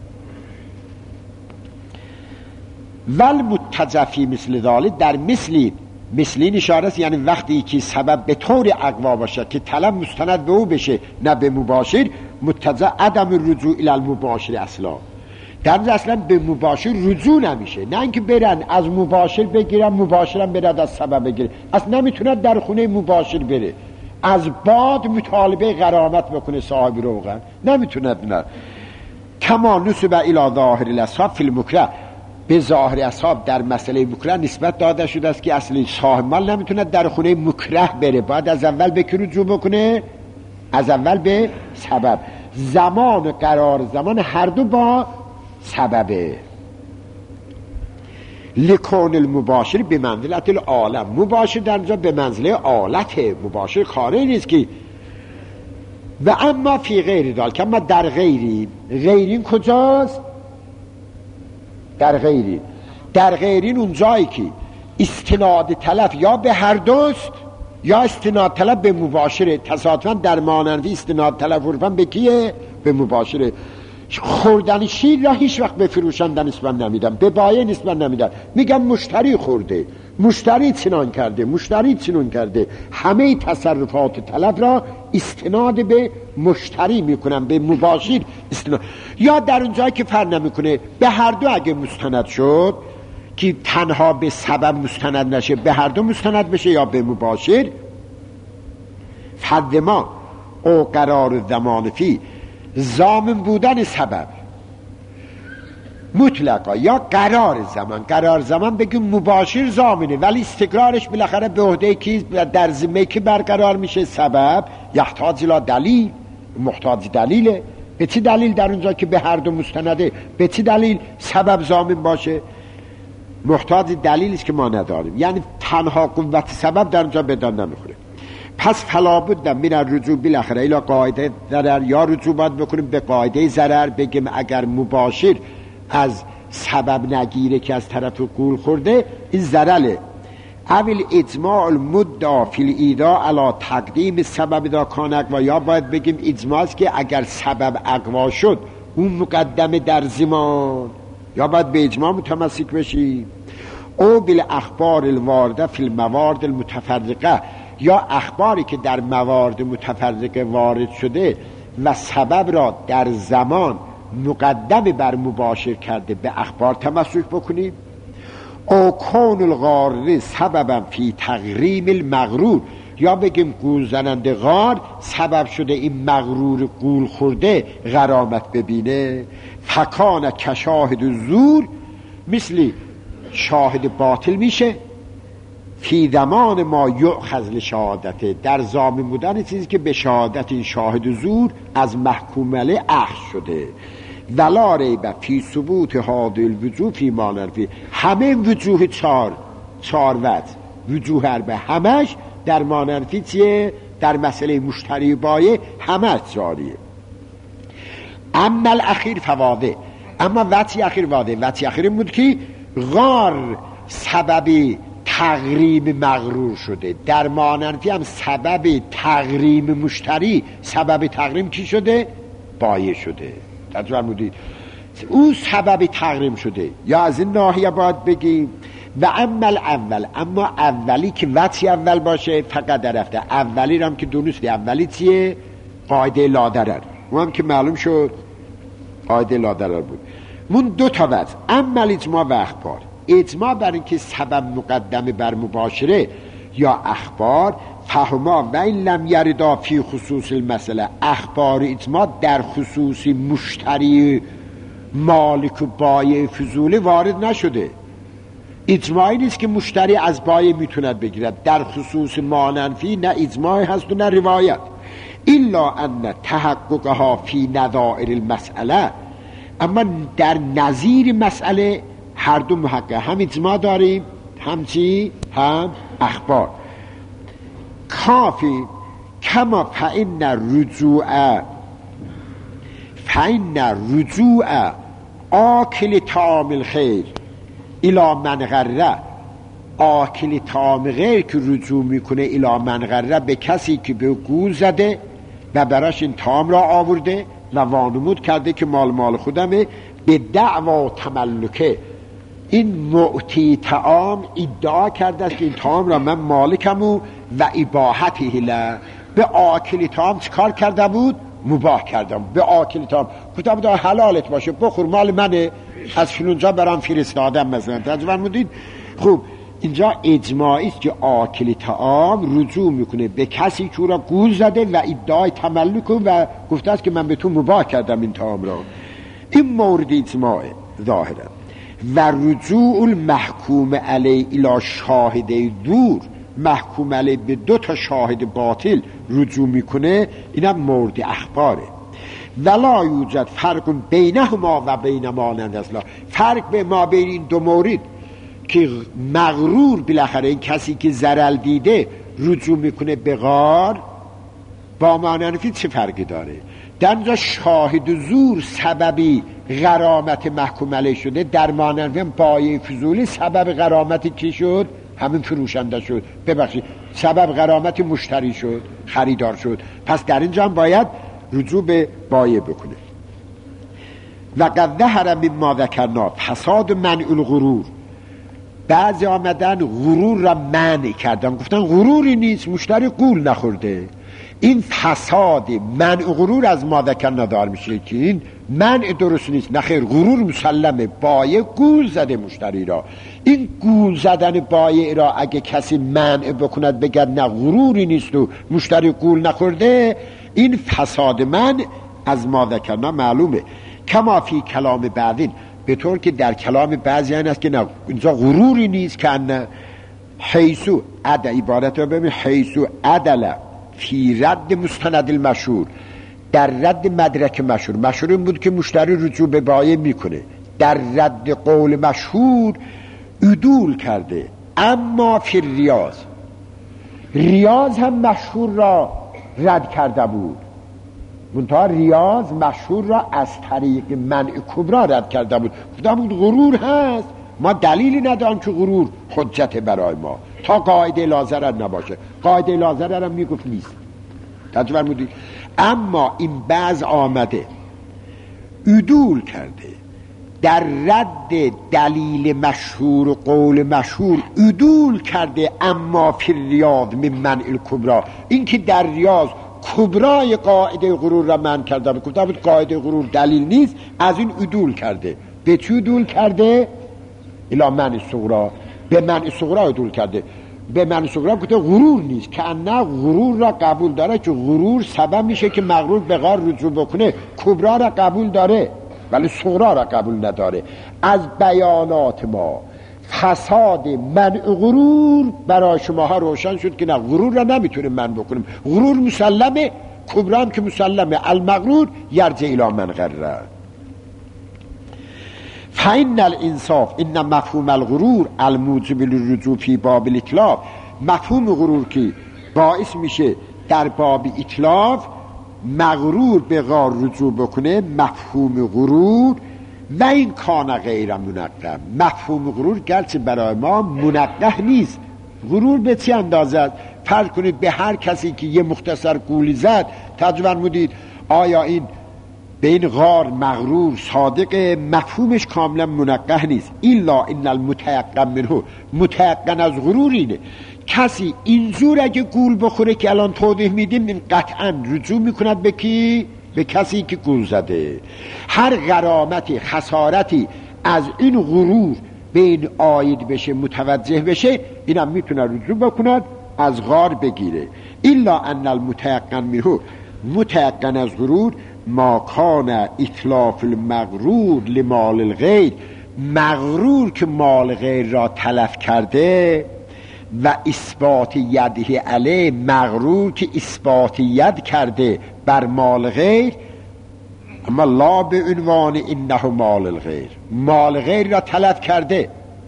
A: ول متجفی مثل ذالک، در مثلی مثلی اشاره است، یعنی وقتی که سبب به طور اقوا باشه که طلب مستند به او بشه نه به مباشر، متجه عدم رجوع الی المباشر اصلا، در اصلا به مباشر رجوع نمیشه، نه اینکه برن از مباشر بگیرن مباشرم برد از سبب بگیره، اصلا نمیتونه در خونه مباشر بره، از باد مطالبه غرامت بکنه صاحب روغن نمیتونه. نه کما نسب الی ظاهر الاصحاب فی المکره، به ظاهر اصحاب در مسئله مکره نسبت داده شده است که اصلی صاحب مال نمیتونه در خونه مکره بره، باید از اول به کی رجوع بکنه؟ از اول به سبب. زمان قرار زمان هر دو با سببه. لکون المباشر به منزلت العالم، مباشر در اینجا به منزله آلته، مباشر کاری نیست که. و اما فی غیر دال، که اما در غیری، غیرین کجاست؟ در غیرین، در غیرین اون جایی که استناد طلب یا به هر دوست یا استناد طلب به مباشره، تصادفاً در مانندی استناد طلب عرفاً به کیه؟ به مباشره. خوردن شیر را هیچ وقت به فروشنده نسبت نمیدن، به بایع نسبت نمیدن، میگم مشتری خورده، مشتری چنان کرده، مشتری چنان کرده. همه تصرفات طلب را استناد به مشتری میکنن، به مباشر استناد. یا در اونجایی که فرق نمیکنه به هر دو اگه مستند شد که تنها به سبب مستند نشه، به هر دو مستند بشه یا به مباشر. حد ما او قرار زمان فی، ضامن بودن سبب مطلقا یا قرار زمان. قرار زمان بگیم مباشر ضامنه، ولی استقرارش بالاخره به عهده کی؟ در ذمه کی برقرار میشه؟ سبب. یحتاج الی دلیل، محتاج دلیله. به چه دلیل در اونجا که به هر دو مستنده؟ به چه دلیل سبب ضامن باشه؟ محتاج دلیلی است که ما نداریم، یعنی تنها قوت سبب در اونجا بدان نمیخوره. پس فلا بد من الرجوع بالاخره الی قاعده ضرر، یا رجوع باید بکنیم به قاعده ضرر، بگیم اگر مباشر از سبب نگیره که از طرف قول خورده این ضرره. اول اجماع المدعا فی الایداء علی تقدیم سبب دا کان اقوا، یا باید بگیم اجماع است که اگر سبب اقوا شد اون مقدمه در زمان، یا باید به اجماع متمسک بشیم. او بالاخبار الوارده فی الموارد المتفرقه، یا اخباری که در موارد متفرقه وارد شده و سبب را در زمان مقدم بر مباشر کرده به اخبار تمسک بکنیم. او کون الغار سببا فی تغریم المغرور، یا بگیم قول زننده غار سبب شده این مغرور قول خورده غرامت ببینه. فکان کشاهد زور، مثل شاهد باطل میشه فی زمان ما یؤخذ لشهادته، در ضامن بودن چیزی که به شهادت این شاهد زور از محکوم علیه اخذ شده. ولا ریب فی ثبوت هذا الوجوه فی ما نرفی، همه وجوه چار چار وجه وجوه اربع همش در ما نرفی چیه؟ در مسئله مشتری بایع همه جاریه. اما الاخیر فواده، اما وجه اخیر واده، وجه اخیر بود که غار سببی تغریم مغرور شده، در ماننفی هم سبب تغریم مشتری، سبب تغریم کی شده؟ بایع شده. تجربه بودید او سبب تغریم شده، یا از این ناحیه باید بگیم. و عمل اول، اما اولی که وچی اول باشه فقط درفته، اولی رو هم که درسته، اولی چیه؟ قاعده لادرر، اون هم که معلوم شد قاعده لادرر بود. مون دو تا وچ، عمل اجماع و اخبار. اجماع بر این که سبب مقدمه بر مباشره یا اخبار، فهما و این لم یردا فی خصوص المسئله، اخبار اجماع در خصوص مشتری مالک و بایع فضولی وارد نشده. اجماعی نیست که مشتری از بایع میتوند بگیرد، در خصوص ماننفی نه اجماعی هست و نه روایت. الا ان تحققها فی نظائر المسئله، اما در نظیر مسئله هر دو محقق، هم اجماع داریم هم چی؟ هم اخبار. کافی کما فإن رجوع فإن رجوع آکل طعام الخیر الی من غره، آکل طعام غیر که رجوع میکنه الی من غره، به کسی که به گول زده و براش این طعام را آورده و وانمود کرده که مال مال خودمه، به دعوا تملکه، این معطی طعام ادعا کرده است که این طعام را من مالکم و اباحته له، به آکل طعام چکار کرده بود؟ مباح کردم. به آکل طعام گفتم دا حلالت باشه بخور، مال منه، از فلونجا برام فرستادم مثلا. تجربه مدید خوب. اینجا اجماعی است که آکل طعام رجوع میکنه به کسی که او را گول زده و ادعای تملک و گفته است که من به تو مباح کردم این طعام را. این مورد اجماع ظاهرا. و رجوع المحکوم علی الی شاهد دور، محکوم علی به دو تا شاهد باطل رجوع میکنه، اینم مورد اخباره. ولا یوجد فرق بینهما و بین ما نزلا، فرق به ما بین این دو مورد که مغرور بالاخره این کسی که ضرر دیده رجوع میکنه به غار، با ماننفی چه فرقی داره؟ در اینجا شاهد زور سببی غرامت محکوم علیه شده، در ماننفی بایع فضولی سبب غرامت کی شد؟ همین فروشنده شد، ببخشید سبب غرامت مشتری شد، خریدار شد. پس در اینجا هم باید رجوع به بایع بکنه. و قد ظهر مما ذکرنا فساد منع الغرور، بعضی آمدن غرور را منع کردن، گفتن غروری نیست، مشتری قول نخورده، این فساد منع غرور از ما ذکرنا دار میشه که این منع درست نیست. نخیر، غرور مسلمه، بایع گول زده مشتری را. این گول زدن بایع را اگه کسی منع بکند بگد نه غروری نیست و مشتری گول نخورده، این فساد منع از ما ذکرنا معلومه. کما فی کلام بعدین، به طور که در کلام بعضی این است که نه اینجا غروری نیست، که نه حیثو عدل، عبارت را ببین، حیثو عدل فی رد مستند المشهور، در رد مدرک مشهور. مشهور این بود که مشتری رجوع به بایع میکنه، در رد قول مشهور عدول کرده. اما فی ریاض، ریاض هم مشهور را رد کرده بود، منتها ریاض مشهور را از طریق منع کبرا رد کرده بود. گفتم بود غرور هست، ما دلیلی نداریم که غرور حجت برای ما تا قاعده لا ضرر نباشه. قاعده لا ضرر هم میگفت نیست. توجه فرمودید؟ اما این بعض آمده عدول کرده در رد دلیل مشهور و قول مشهور، عدول کرده. اما فی ریاض من منع الکبرا، این که در ریاض کبرای قاعده غرور را منع کرده بود، گفته بود قاعده غرور دلیل نیست، از این عدول کرده. به چی عدول کرده؟ الی منع صغرا، به منع صغرا عدول کرده. به منع صغرا گفته غرور نیست، که نه غرور را قبول داره، که غرور سبب میشه که مغرور به غار رجوع بکنه. کبرا را قبول داره ولی صغرا را قبول نداره. از بیانات ما فساد منع غرور برای شماها روشن شد که نه، غرور را نمیتونیم منع بکنیم. غرور مسلمه، کبرا هم که مسلمه. المغرور یرجع الی من غره. فإن الانصاف ان مفهوم الغرور الموجب للرجوع فی باب الاتلاف، مفهوم غرور که باعث میشه در باب اتلاف مغرور به غار رجوع بکنه، مفهوم غرور و این کان غیر منقه، مفهوم غرور گرچه برای ما منقه نیست. غرور به چه اندازه است؟ فرض کنید به هر کسی که یه مختصر گولی زد، تجربه مودید آیا این به این غار مغرور صادقه؟ مفهومش کاملا منقه نیست. الا ان المتيقن منه، متيقن از غرور اینه کسی اینجور اگه گول بخوره که الان توضیح میدیم، این قطعا رجوع میکند به کی؟ به کسی که گول زده. هر غرامتی، خسارتی از این غرور به این عاید بشه، متوجه بشه، اینم میتونه رجوع بکند، از غار بگیره. الا ان المتيقن منه، متيقن از غرور ما کان اتلاف المغرور لمال الغیر، مغرور که مال غیر را تلف کرده، و اثبات یده علیه، مغرور که اثبات ید کرده بر مال غیر، اما لا به عنوان انه مال الغیر، مال غیر را تلف کرده،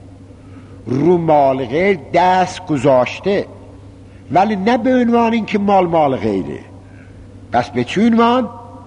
A: رو مال غیر دست گذاشته، ولی نه به عنوان این که مال مال غیره. پس به چه عنوان؟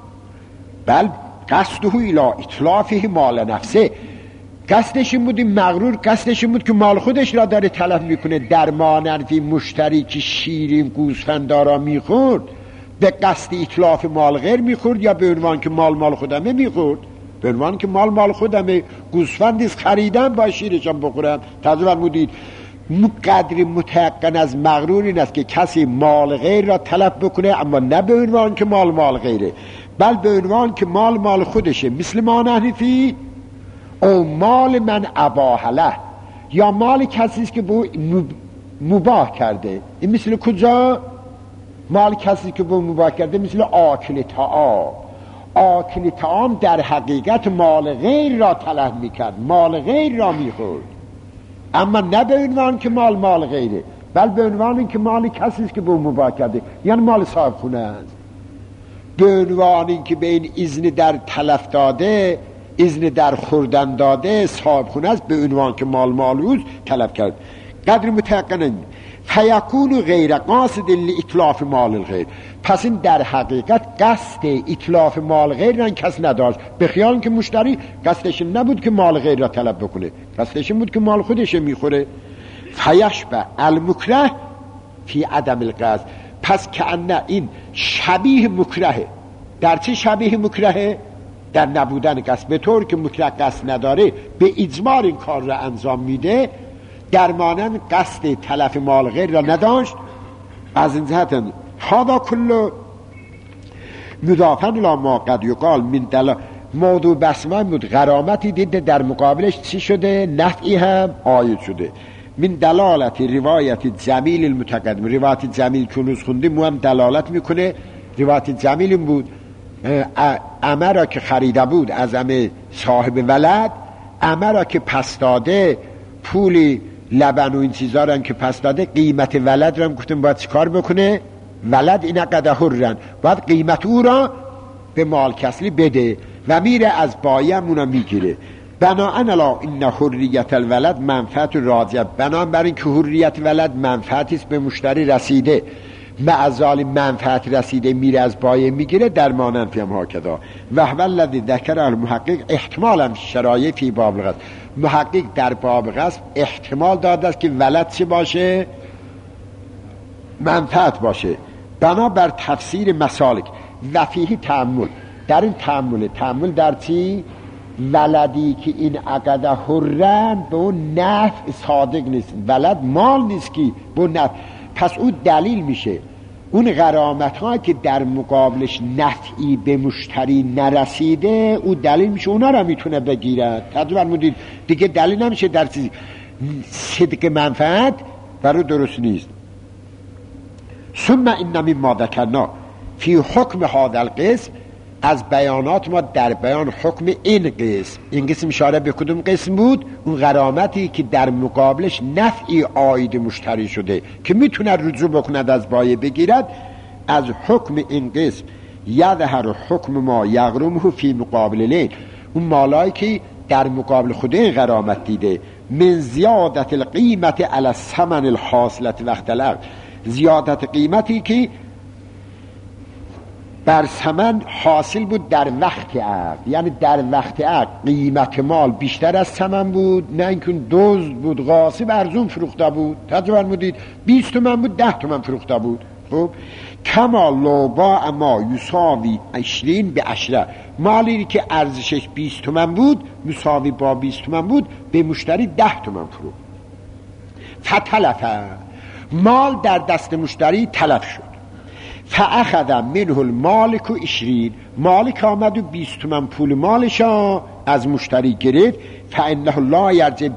A: بل قصده الى اتلافه مال نفسه، قصدش این بود، این مغرور قصدش این بود که مال خودش را داره تلف میکنه. در مانند مشتری که شیرین گوسفندارا میخورد به قصد اتلاف مال غیر میخورد، یا به عنوان که مال مال خودمه میخورد؟ به عنوان که مال مال خودمه، گوسفندیست خریدم با شیرشم بخورم. تجربه مودید قدر متيقن از مغرور این است که کسی مال غیر را تلف بکنه، اما نه به عنوان که مال مال غیره، بل به عنوان که مال مال خودشه. مثل ما نحنفی او مال من اباح له، یا مال کسی است که بو مباح کرده. این مثل کجا؟ مال کسی که بو مباح کرده، مثل آکل طعام. آکل طعام در حقیقت مال غیر را تلف میکرد، مال غیر را میخورد، اما نه به عنوان که مال مال غیره، بل به عنوان که مال کسی است که بو مباح کرده، یعنی مال صاحب خونه است. به عنوان این که به این اذن در تلف داده، اذن در خوردن داده، صاحب خونه است، به عنوان که مال مالوز تلف کرد. قدر متيقن فیکون غیر قاصد لاتلاف مال الغیر، پس این در حقیقت قصد اتلاف مال غیر را کس نداشت، به خیال که مشتری قصدش نبود که مال غیر را طلب بکنه، قصدش بود که مال خودش میخوره. فیشبه المکره فی عدم القصد، پس که انه این شبیه مکرهه. در چه شبیه مکرهه؟ در نبودن قصد، به طور که مکره قصد نداره به اجبار این کار را انجام میده، در مانند قصد تلف مال غیر را نداشت، از این جهت هذا کل مضافا الی ما قد یقال من دلال. موضوع بسمه بود غرامتی دیده در مقابلش چی شده؟ نفعی هم عاید شده. من دلالت روایت جمیل المتقدم، روایت جمیل که روز خوندیم مو هم دلالت میکنه. روایت جمیل بود امه را که خریده بود از امه صاحب ولد، امه را که پس داده، پولی لبن و این چیزا را که پس داده، قیمت ولد را هم گفتیم باید چی کار بکنه؟ ولد این قده حرن، باید قیمت او را به مال کسلی بده و میره از بایه همونا میگیره. بناءً الا این حریت الولد منفعت راجع، بناءً بر این که حریت ولد منفعتی است به مشتری رسیده، معزال منفعت رسیده میره از بایه میگیره، در مانند فیم ها کدا و الذی ذکر المحقق احتمالا شرایع فی باب الغصب. محقق در باب غصب احتمال داده است که ولد چه باشه؟ منفعت باشه. بنابر تفسیر مسالک و فیه تأمل، در این تأمل، تأمل در چی؟ ولدی که این عقد حرن به اون نفع صادق نیست، ولد مال نیست که به اون نفع، پس اون دلیل میشه اون غرامت ها که در مقابلش نفعی به مشتری نرسیده، اون دلیل میشه اونا را میتونه بگیرد. تقریبا مدید دیگه دلیل نمیشه در چیزی صدق منفعت برای درست نیست. ثم این مما ذکرنا فی حکم هذا القسم، از بیانات ما در بیان حکم این قسم. این قسم اشاره به کدوم قسم بود؟ اون غرامتی که در مقابلش نفعی عاید مشتری شده که میتونه رجوع بکند از بایه بگیرد. از حکم این قسم یظهر حکم ما یغرمه فی مقابل لین، اون مالایی که در مقابل خود این غرامت دیده، من زیادت القیمت علی الثمن الحاصلت وقت العقد، زیادت قیمتی که بر ثمن حاصل بود در وقت عقد، یعنی در وقت عقد قیمت مال بیشتر از ثمن بود، نه اینکه دزد بود غاصب ارزون فروخته بود. تقریبا مدید بیست تومن بود ده تومن فروخته بود. خب کما لوبا اما یساوی عشرین به عشره، مالی که ارزشش بیست تومن بود مساوی با بیست تومن بود به مشتری ده تومن فروخت. فتلفه، مال در دست مشتری تلف شد. فاخذ منه المالک و عشرین، مالک آمد و بیست تومن پول مالشا از مشتری گرفت. فانه لا یرجع،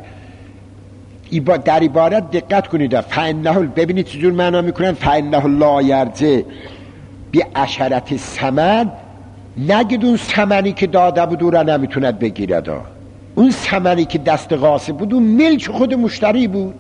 A: در عبارت دقت کنید، فانه، ببینید چجور معنا میکنن، فانه لا یرجع بی عشرت ثمن، نگید اون ثمنی که داده بود او را نمیتوند بگیرد، اون ثمنی که دست غاصب بود اون ملک خود مشتری بود.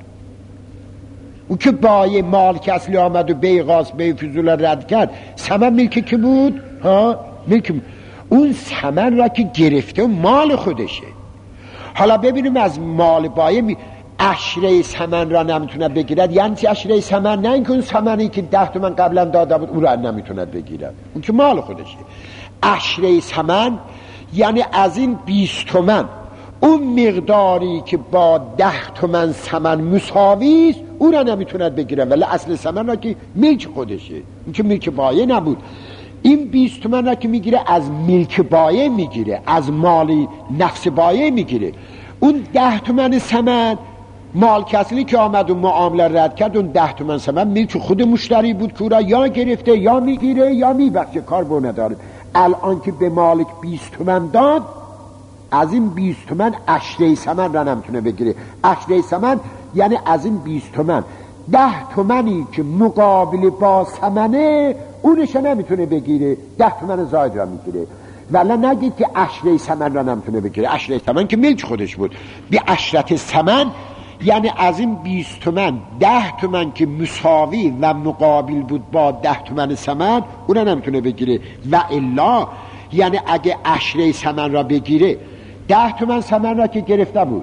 A: اون که بای مال که اصلی آمد و بی غاصب بی فضول رد کرد، ثمن ملک که بود ها، ملک اون ثمن را که گرفته مال خودشه. حالا ببینیم از مال بای می... عشره ثمن را نمیتونه بگیرد، یعنی چی عشره ثمن؟ نه اینکه اون ثمنی که ده تومن قبلا داده بود اون را نمیتونه بگیرد، اون که مال خودشه. عشره ثمن یعنی از این بیست تومن اون مقداری که با ده تومن ثمن مساوی است اون را نمیتونه بگیره، ولی اصل ثمن را که ملک خودشه، این که ملک بایه نبود. این بیست تومن را که میگیره از ملک بایه میگیره، از مالی نفس بایه میگیره. اون ده تومن ثمن مال کسلی که آمد و معامله رد کرد، اون ده تومن ثمن ملک خود مشتری بود که او را یا گرفته یا میگیره یا میبخشه، کار بو نداره. الان که به مالک بیست تومن داد، از این بیست تومن عشره ثمن را نمیتونه بگیره. عشره ثمن یعنی از این بیست تومن ده تومنی که مقابل با ثمنه اونش نمیتونه بگیره، ده تومن زاید را میگیره. ولی نگید که عشره ثمن را نمیتونه بگیره، عشره ثمن که ملک خودش بود. بی عشرت ثمن یعنی از این بیست تومن ده تومن که مساوی و مقابل بود با ده تومن ثمن اون را نمیتونه بگیره. و الا یعنی اگه عشره ثمن را بگیره، ده تومن ثمن را که گرفته بود،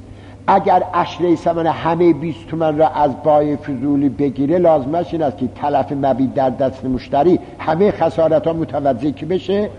A: اگر عشره ثمن همه بیست تومن را از بای فضولی بگیره، لازمش این است که تلف مبیت در دست مشتری همه خسارت ها متوجه که بشه.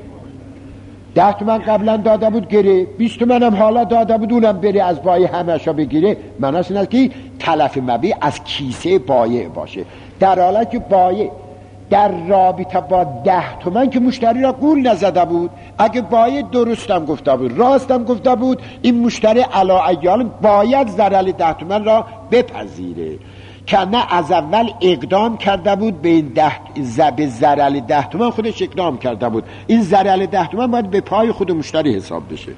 A: ده تومن قبلا داده بود گره، بیست تومن هم حالا داده بود اونم بره از بای همه شا بگیره، معناش این است که تلف مبیت از کیسه بایع باشه. در حالت که بایع در رابطه با ده تومن که مشتری را گول نزده بود، اگه باید درستم گفته بود راستم گفته بود، این مشتری علا ایال باید ضرر ده تومن را بپذیره که نه از اول اقدام کرده بود به این ده زب ضرر ده تومن خودش اقدام کرده بود، این ضرر ده تومن باید به پای خود مشتری حساب بشه.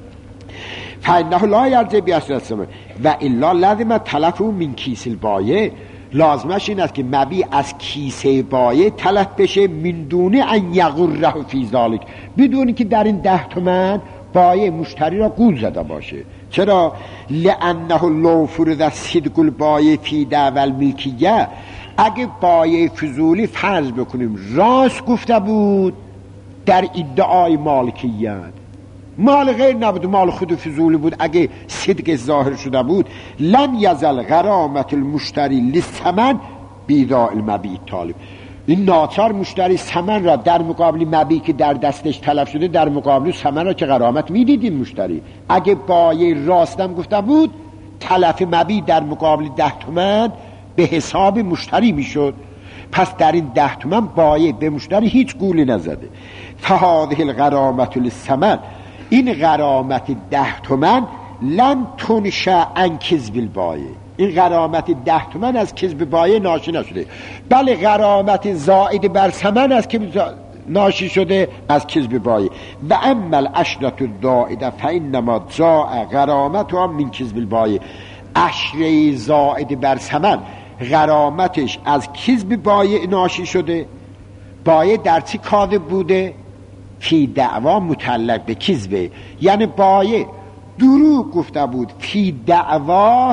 A: فإنه لا یرجع بیاسر الثمن و الا لازم تلف من کیس البایع، لازمش این است که مبیع از کیسه بایع تلف بشه، من دون ان یغره فی ذلک، بدون که در این ده تومن بایع مشتری را گول زده باشه. چرا؟ لانه لو فرض صدق البایع فی دعوی الملکیه، اگه بایع فضولی فرض بکنیم راست گفته بود در ادعای مالکیت، مال غیر نبود، مال خود فضولی بود، اگه صدق ظاهر شده بود، لم یزل غرامت المشتری للثمن بیداء المبیع طالب، این ناچار مشتری ثمن را در مقابل مبیع که در دستش تلف شده در مقابل ثمن را که غرامت میدید این مشتری. اگه بایع راستم گفته بود تلف مبیع در مقابل ده تومن به حساب مشتری میشد، پس در این ده تومن بایع به مشتری هیچ گولی نزده. فهذه الغرامت للثمن، این غرامت ده تومن لن تنشأ عن کذب البایع، این غرامت ده تومن از کذب بایع ناشی نشده، بله غرامت زائد بر ثمن است که ناشی شده از کذب بایع. و اما العشرة الزائده فانما جاء غرامتها من کذب البایع، عشره زائد بر ثمن غرامتش از کذب بایع ناشی شده. بایع در چی کاذب بوده؟ فی دعوا متعلق به کذبه، یعنی بایع دروغ گفته بود، فی دعوا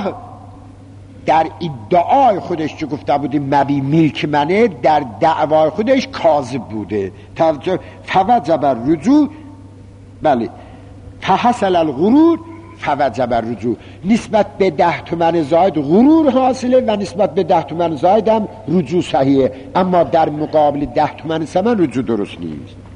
A: در ادعای خودش که گفته بود مبیع ملک منه، در دعوای خودش کاذب بوده. فوجب الرجوع، بله فحصل الغرور فوجب الرجوع، نسبت به ده تومن زاید غرور حاصله و نسبت به ده تومن زاید هم رجوع صحیحه، اما در مقابل ده تومن ثمن رجوع درست نیست.